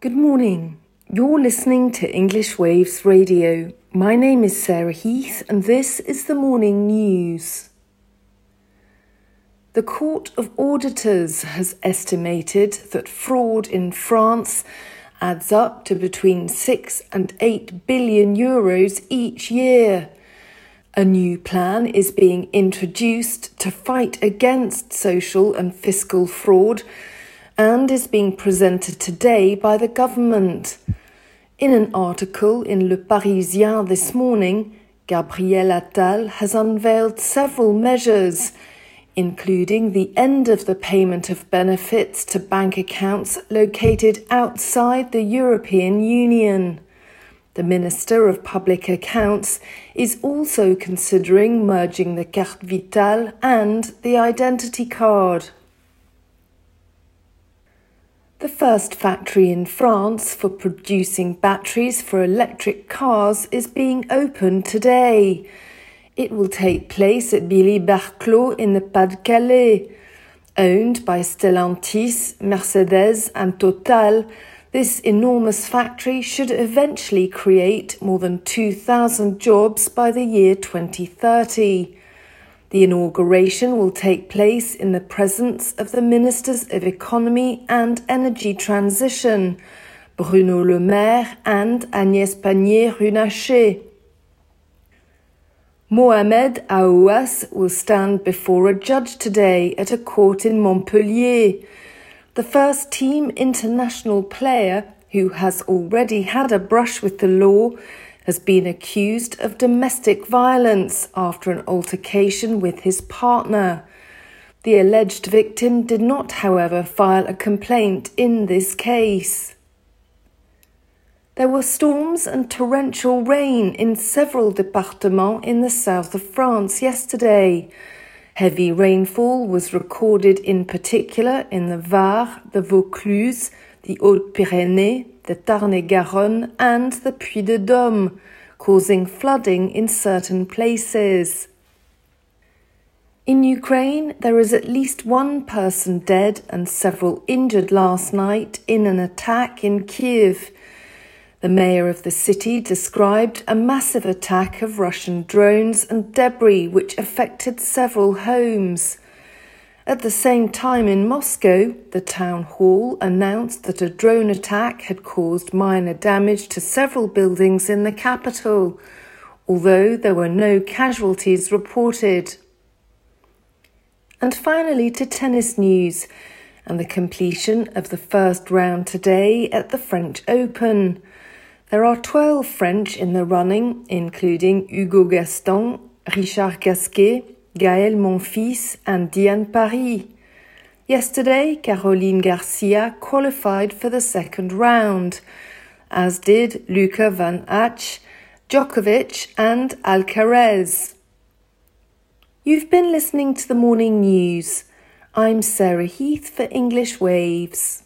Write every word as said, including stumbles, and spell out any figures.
Good morning. You're listening to English Waves Radio. My name is Sarah Heath and this is the morning news. The Court of Auditors has estimated that fraud in France adds up to between six and eight billion euros each year. A new plan is being introduced to fight against social and fiscal fraud and is being presented today by the government. In an article in Le Parisien this morning, Gabriel Attal has unveiled several measures, including the end of the payment of benefits to bank accounts located outside the European Union. The Minister of Public Accounts is also considering merging the carte vitale and the identity card. The first factory in France for producing batteries for electric cars is being opened today. It will take place at Billy-Barclay in the Pas-de-Calais. Owned by Stellantis, Mercedes and Total, this enormous factory should eventually create more than two thousand jobs by the year twenty thirty. The inauguration will take place in the presence of the Ministers of Economy and Energy Transition, Bruno Le Maire and Agnès Pannier-Runacher. Mohamed Aouas will stand before a judge today at a court in Montpellier. The first team international player, who has already had a brush with the law, has been accused of domestic violence after an altercation with his partner. The alleged victim did not, however, file a complaint in this case. There were storms and torrential rain in several départements in the south of France yesterday. Heavy rainfall was recorded in particular in the Var, the Vaucluse, the Hautes-Pyrénées, the Tarn-et-Garonne and the Puy-de-Dôme, causing flooding in certain places. In Ukraine, there is at least one person dead and several injured last night in an attack in Kyiv. The mayor of the city described a massive attack of Russian drones and debris which affected several homes. At the same time in Moscow, the town hall announced that a drone attack had caused minor damage to several buildings in the capital, although there were no casualties reported. And finally to tennis news and the completion of the first round today at the French Open. There are twelve French in the running, including Hugo Gaston, Richard Gasquet, Gaël Monfils and Diane Paris. Yesterday, Caroline Garcia qualified for the second round, as did Luca Van Ach, Djokovic and Alcaraz. You've been listening to the morning news. I'm Sarah Heath for English Waves.